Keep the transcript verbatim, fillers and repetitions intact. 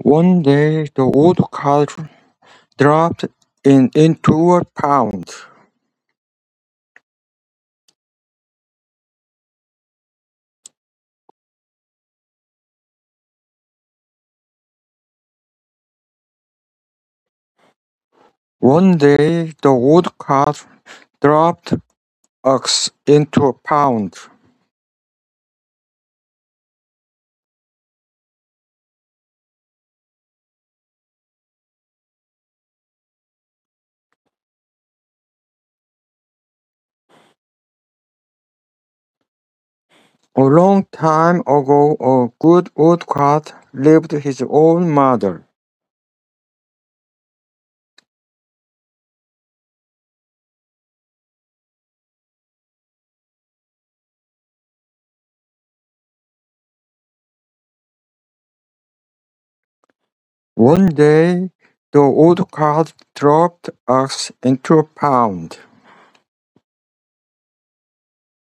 One day the woodcut dropped in into a pond. One day the woodcut dropped ox into a pond. A long time ago a good woodcut lived his own mother. One day the woodcut dropped ox into a pond.